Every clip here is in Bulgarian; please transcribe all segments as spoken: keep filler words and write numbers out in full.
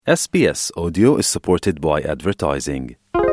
S B S Audio is supported by advertising.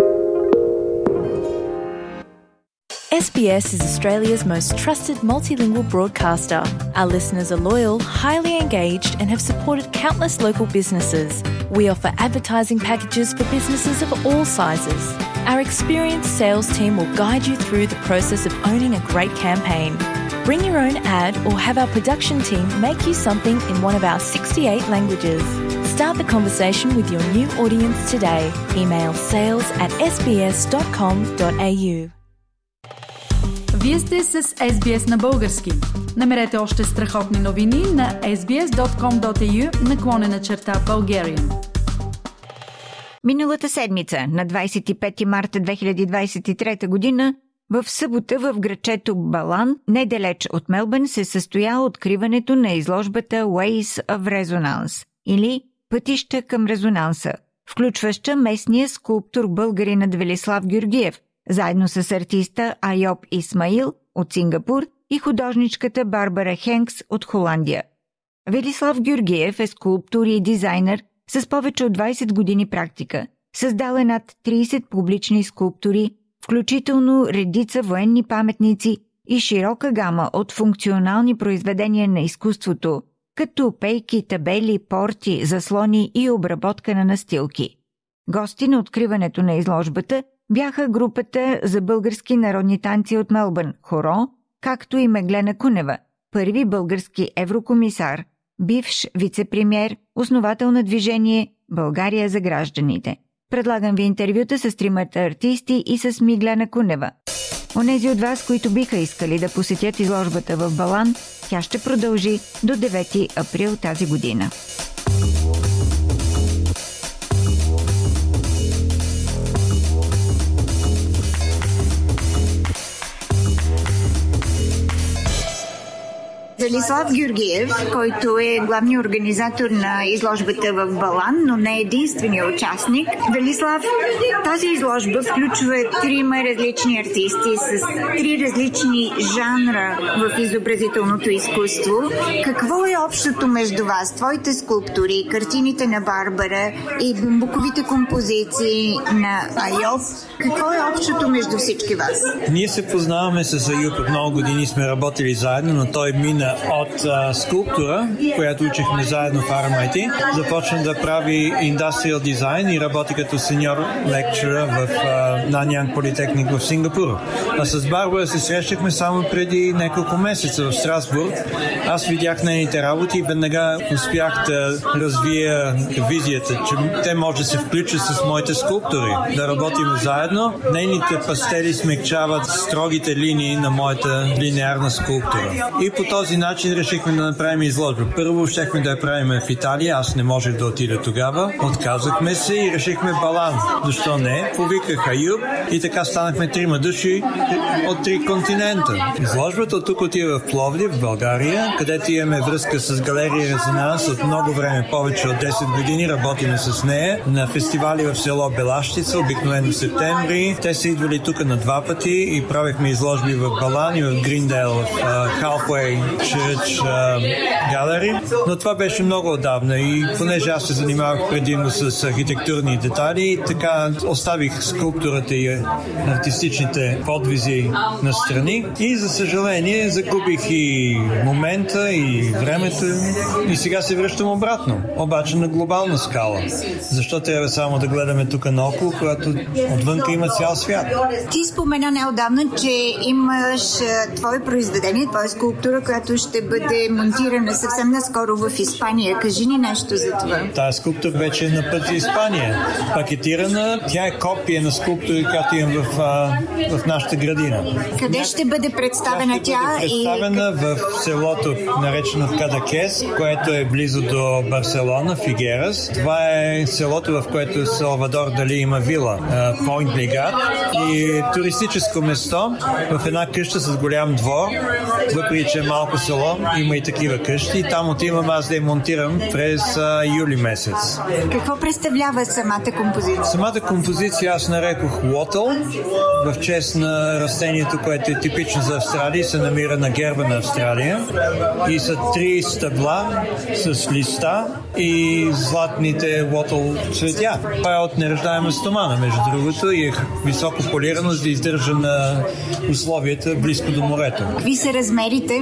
S B S is Australia's most trusted multilingual broadcaster. Our listeners are loyal, highly engaged, and have supported countless local businesses. We offer advertising packages for businesses of all sizes. Our experienced sales team will guide you through the process of owning a great campaign. Bring your own ad or have our production team make you something in one of our sixty-eight languages. Start the conversation with your new audience today. Email sales at s b s dot com dot a u. Вие сте с Ес Би Ес на български. Намерете още страхотни новини на ес би ес дот ком дот ей ю наклонена черта Bulgarian. Миналата седмица, на двадесет и пети марта две хиляди двадесет и трета година, в събота в градчето Балан, недалеч от Мелбърн, се състоя откриването на изложбата Ways of Resonance, или Пътища към резонанса, включваща местния скулптор българинът Велислав Георгиев, заедно с артиста Айоб Исмаил от Сингапур и художничката Барбара Хенкс от Холандия. Велислав Георгиев е скулптор и дизайнер с повече от двадесет години практика. Създал е над тридесет публични скулптури, включително редица военни паметници и широка гама от функционални произведения на изкуството, като пейки, табели, порти, заслони и обработка на настилки. Гости на откриването на изложбата бяха групата за български народни танци от Мелбърн, Хоро, както и Меглена Кунева, първи български еврокомисар, бивш вице-премиер, основател на движение България за гражданите. Предлагам ви интервюта с тримата артисти и с Меглена Кунева. Онези от вас, които биха искали да посетят изложбата в Балан, тя ще продължи до девети април тази година. Велислав Георгиев, който е главният организатор на изложбата в Балан, но не е единственият участник. Велислав, тази изложба включва трима различни артисти с три различни жанра в изобразителното изкуство. Какво е общото между вас? Твоите скулптури, картините на Барбара и бамбуковите композиции на Айоб. Какво е общото между всички вас? Ние се познаваме с Айоб от много години, сме работили заедно, но той мина от а, скулптура, която учихме заедно в Ар Ем Ай Ти, започна да прави индустриал дизайн и работи като сеньор лекчура в Наньян Политехник в Сингапур. А с Барбара се срещахме само преди няколко месеца в Страсбург. Аз видях нейните работи и веднага успях да развия визията, че те може да се включат с моите скулптури, да работим заедно. Нейните пастели смекчават строгите линии на моята линеарна скулптура. И по този начин решихме да направим изложба. Първо щехме да я правим в Италия, аз не можех да отида тогава. Отказахме се и решихме Балан. Защо не? Повиках Айоб и така станахме трима души от три континента. Изложбата от тук отива в Пловдив, в България, където имаме връзка с галерия Резонанс от много време, повече от десет години работиме с нея. На фестивали в село Белащица, обикновено в септември. Те са идвали тук на два пъти и правихме изложби в Балан и в Гриндейл, в uh, Halfway Church Gallery, но това беше много отдавна и понеже аз се занимавах предимно с архитектурни детайли, така оставих скулптурата и артистичните подвизи на страни и за съжаление загубих и момента и времето и сега се връщам обратно, обаче на глобална скала. Защо трябва само да гледаме тук наоколо, когато отвънка има цял свят? Ти спомена неотдавна, че имаш твое произведение, твоя скулптура, която ще бъде монтирана съвсем наскоро в Испания. Кажи ни нещо за това. Тая скулптура вече е на път за Испания. Пакетирана, тя е копия на скулптура, която имам в, в нашата градина. Къде ще бъде представена тя? Ще бъде представена и... в селото, наречено Кадакес, което е близо до Барселона, Фигерас. Това е селото, в което Салвадор Дали има вила, Пойнт Легат, и туристическо место в една къща с голям двор, въпреки че е малко село Бузло има и такива къщи. Там отивам аз да я монтирам през а, юли месец. Какво представлява самата композиция? Самата композиция аз нарекох Wattle, в чест на растението, което е типично за Австралия, се намира на герба на Австралия. И са три стъбла с листа и златните Wattle цветя. Това е от неръждаема стомана, между другото, и е високо полирано, за да издържа на условията близко до морето. Какви са размерите?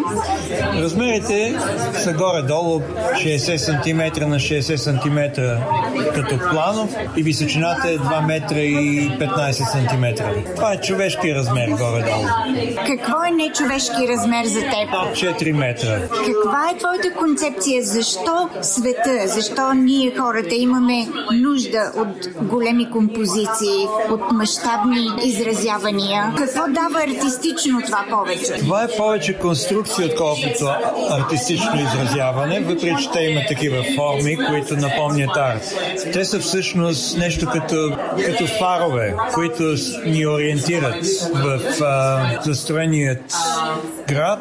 Размерите са горе-долу шейсет сантиметра на шейсет сантиметра като планов и височината е два метра и петнайсет сантиметра. Това е човешки размер горе-долу. Какво е нечовешки размер за теб? От четири метра. Каква е твоята концепция? Защо света? Защо ние хората имаме нужда от големи композиции, от мащабни изразявания? Какво дава артистично това повече? Това е повече конструкция, отколкото артистично изразяване, въпреки че те имат такива форми, които напомнят арт. Те са всъщност нещо като, като фарове, които ни ориентират в а, застроеният град,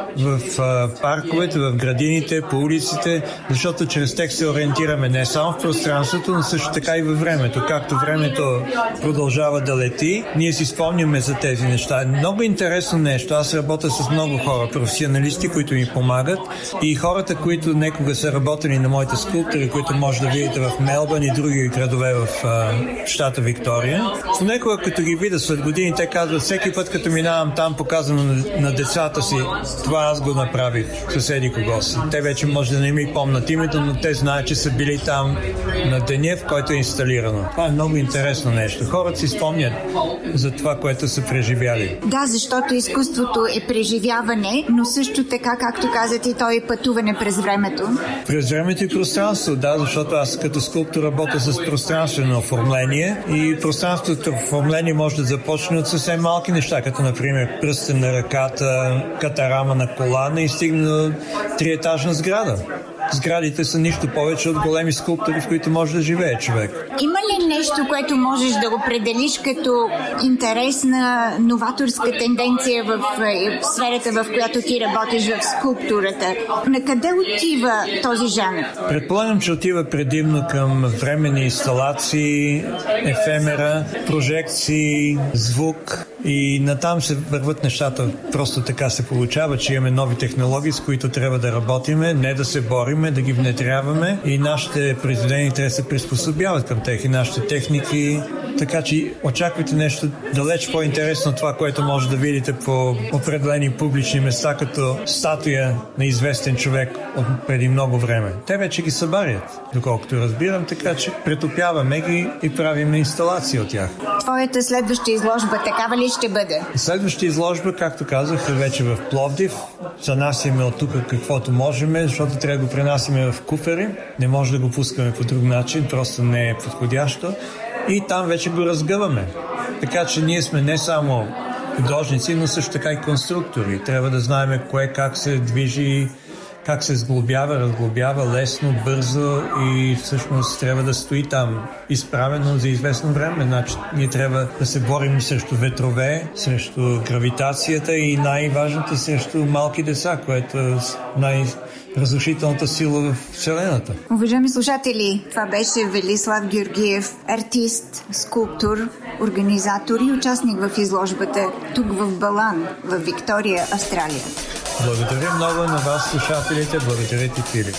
в а, парковете, в градините, по улиците, защото чрез тях се ориентираме не само в пространството, но също така и във времето. Както времето продължава да лети, ние си спомняме за тези неща. Много интересно нещо. Аз работя с много хора, професионалисти, които ми помагат, и хората, които некога са работили на моите скулптури, които може да видите в Мелбърн и други градове в а, щата Виктория. Понекога, като ги видя след години, те казват, всеки път, като минавам там, показано на, на децата си, това аз го направих, съседи кого си. Те вече може да не ми помнят името, но те знаят, че са били там на деня, в който е инсталирано. Това е много интересно нещо. Хората си спомнят за това, което са преживяли. Да, защото изкуството е преживяване, но също така, както казате, то е пътуване през времето. През времето и пространство, да, защото аз като скулптор работя с пространствено оформление и пространственото оформление може да започне от съвсем малки неща, като например пръстен на ръката, катарама на колана и стигне до триетажна сграда. Сградите са нищо повече от големи скулптури, в които може да живее човек. Има ли нещо, което можеш да определиш като интересна новаторска тенденция в, в сферата, в която ти работиш в скулптурата? На къде отива този жанр? Предполагам, че отива предимно към временни инсталации, ефемера, прожекции, звук и натам се върват нещата. Просто така се получава, че имаме нови технологии, с които трябва да работиме, не да се борим, да ги внедряваме и нашите произведения трябва да се приспособяват към тях и нашите техники. Така че очаквайте нещо далеч по-интересно от това, което може да видите по определени публични места, като статуя на известен човек от преди много време. Те вече ги събарят, доколкото разбирам, така че претопяваме ги и правим инсталации от тях. Твоята следваща изложба такава ли ще бъде? Следваща изложба, както казах, е вече в Пловдив. Занасяме от тук каквото можем, защото трябва да го пренасяме в куфери. Не може да го пускаме по друг начин, просто не е подходящо. И там вече го разгъваме. Така че ние сме не само художници, но също така и конструктори. Трябва да знаем кое как се движи, как се сглобява, разглобява лесно, бързо и всъщност трябва да стои там изправено за известно време. Значи ние трябва да се борим срещу ветрове, срещу гравитацията и най-важното срещу малки деца, което е най- разрушителната сила в Вселената. Уважаеми слушатели, това беше Велислав Георгиев, артист, скулптор, организатор и участник в изложбата тук в Балан, в Виктория, Австралия. Благодаря много на вас, слушателите. Благодаря ти, Филип.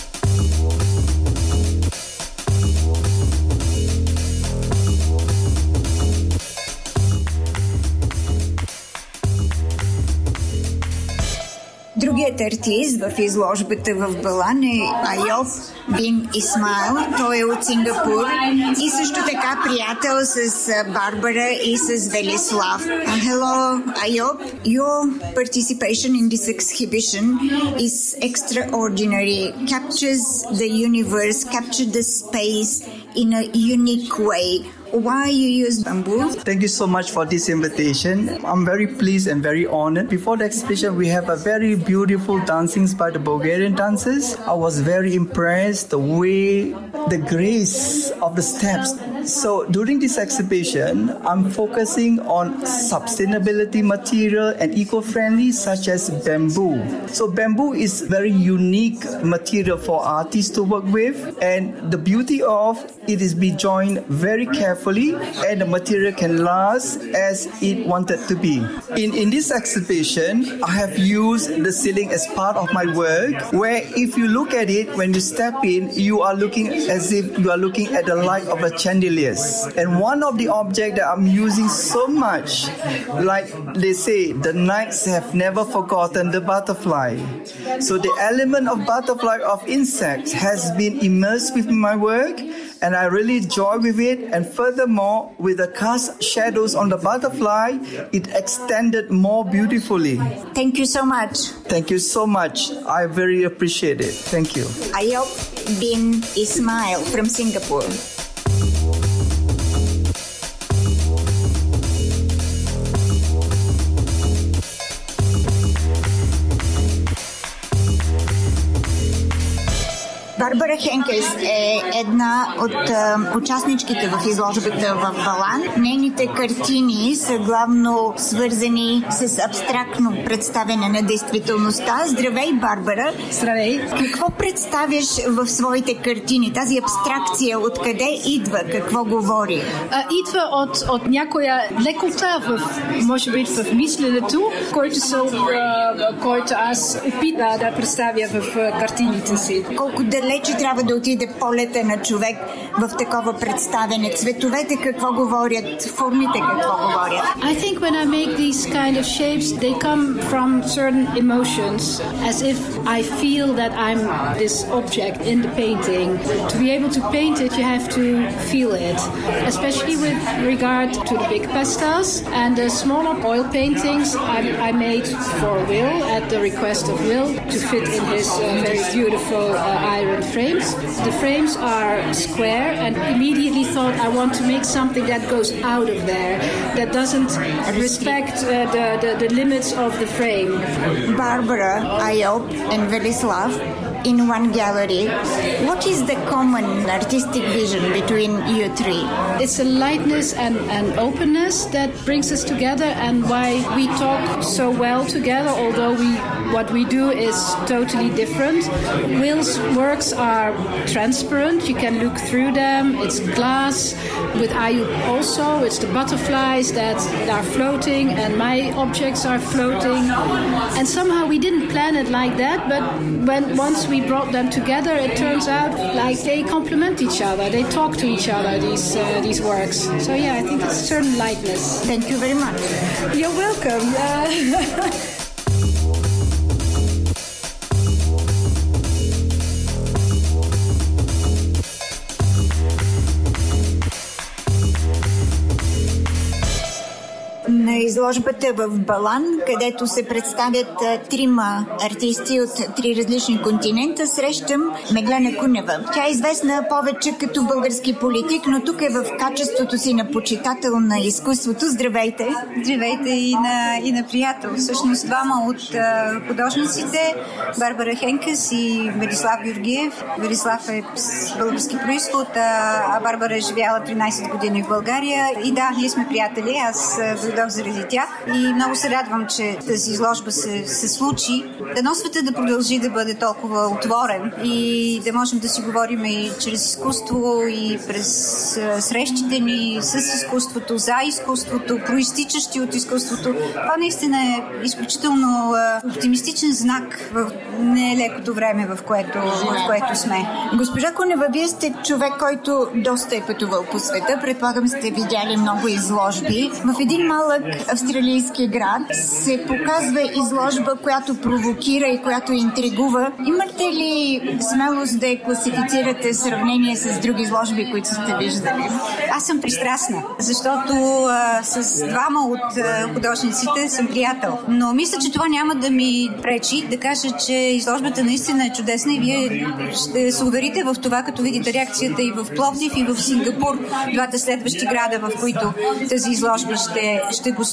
Другият артист в изложбата в Балан е Айоб Бин Исмаил. Той е от Сингапур и също така приятел с Барбара и с Велислав. Hello, Ayub. Your participation in this exhibition is extraordinary. Captures the universe, captures the space in a unique way. Why you use bamboo? Thank you so much for this invitation. I'm very pleased and very honored. Before the exhibition, we have a very beautiful dancings by the Bulgarian dancers. I was very impressed the way, the grace of the steps So during this exhibition, I'm focusing on sustainability material and eco-friendly such as bamboo. So bamboo is very unique material for artists to work with, and the beauty of it is be joined very carefully and the material can last as it wanted to be. In, in this exhibition, I have used the ceiling as part of my work, where if you look at it, when you step in, you are looking as if you are looking at the light of a chandeliers. And one of the objects that I'm using so much, like they say, the knights have never forgotten the butterfly. So the element of butterfly of insects has been immersed with my work, and I really enjoy with it. And furthermore, with the cast shadows on the butterfly, it extended more beautifully. Thank you so much. Thank you so much. I very appreciate it. Thank you. Ayub bin Ismail from Singapore. Барбара Хенкес е една от е, участничките в изложбата в Балан. Нейните картини са главно свързани с абстрактно представяне на действителността. Здравей, Барбара! Здравей! Какво представяш в своите картини? Тази абстракция откъде идва? Какво говори? А, идва от, от някоя лекота, в, може би в мисленето, който, са, който аз опитвам да представя в картините си. Колко далече трябва да отиде полета на човек в такова представяне? Цветовете какво говорят? Формите какво говорят? I think when I make these kind of shapes, they come from certain emotions, as if I feel that I'm this object in the painting. To be able to paint it, you have to feel it, especially with regard to the big pastels and the smaller oil paintings I, I made for Will at the request of Will to fit in his uh, very beautiful uh, iron frames. The frames are square, and immediately thought I want to make something that goes out of there, that doesn't respect uh, the, the, the limits of the frame. Barbara, Ayub, and Velislav in one gallery. What is the common artistic vision between you three? It's a lightness and, and openness that brings us together, and why we talk so well together, although we what we do is totally different. Will's works are transparent. You can look through them. It's glass. With Ayub also, it's the butterflies that are floating, and my objects are floating. And somehow we didn't plan it like that, but when once we brought them together, it turns out like they complement each other. They talk to each other, these uh, these works. So yeah, I think it's a certain lightness. Thank you very much. You're welcome. Uh, На изложбата в Балан, където се представят трима артисти от три различни континента, срещам Меглена Кунева. Тя е известна повече като български политик, но тук е в качеството си на почитател на изкуството. Здравейте! Здравейте и на, и на приятел. Всъщност двама от а, художниците, Барбара Хенкес и Велислав Георгиев. Велислав е с български произход, а, а Барбара е живяла тринайсет години в България. И да, ние сме приятели. Аз дойдох заради тях и много се радвам, че тази изложба се, се случи. Дано света да продължи да бъде толкова отворен и да можем да си говорим и чрез изкуство, и през срещите ни с изкуството, за изкуството, проистичащи от изкуството. Това наистина е изключително оптимистичен знак в нелекото време, в което, в което сме. Госпожа Кунева, вие сте човек, който доста е пътувал по света. Предполагам, сте видяли много изложби. В един малък австралийски град се показва изложба, която провокира и която интригува. Имате ли смелост да я класифицирате в сравнение с други изложби, които сте виждали? Аз съм пристрастна, защото а, с двама от а, художниците съм приятел. Но мисля, че това няма да ми пречи да кажа, че изложбата наистина е чудесна и вие ще се уверите в това, като видите реакцията и в Пловдив, и в Сингапур, двата следващи града, в които тази изложба ще, ще гостува.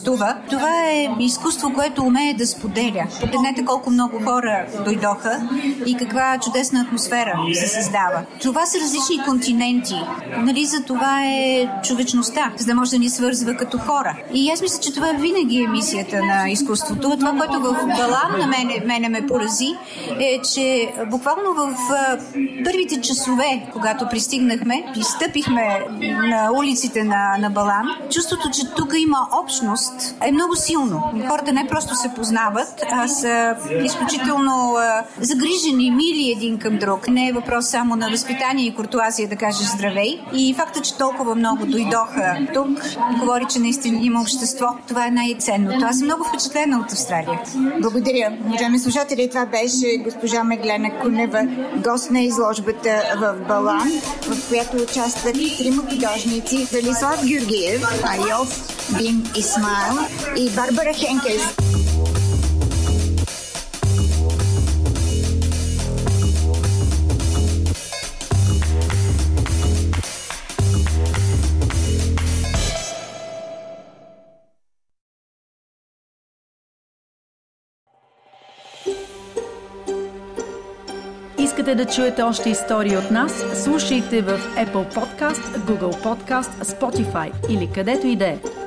общува. Това е изкуство, което умее да споделя. Погледнете колко много хора дойдоха и каква чудесна атмосфера се създава. Това са различни континенти. Нали, за това е човечността, за да може да ни свързва като хора. И аз мисля, че това винаги е мисията на изкуството. Това, което в Балан на мене, мене ме порази, е, че буквално в първите часове, когато пристигнахме, пристъпихме на улиците на, на Балан, чувството, че тук има общност, е много силно. Хората не просто се познават, а са изключително а, загрижени, мили един към друг. Не е въпрос само на възпитание и куртуазия да кажеш здравей. И факта, че толкова много дойдоха тук, говори, че наистина има общество. Това е най-ценното. Аз съм много впечатлена от Австралия. Благодаря. Уважаеми слушатели, това беше госпожа Меглена Кунева, гост на изложбата в Балан, в която участват трима художници: Велислав Георгиев, Пайов, Бин Исмаил и Барбара Хенкес. Искате да чуете още истории от нас? Слушайте в Apple Podcast, Google Podcast, Spotify или където и да е.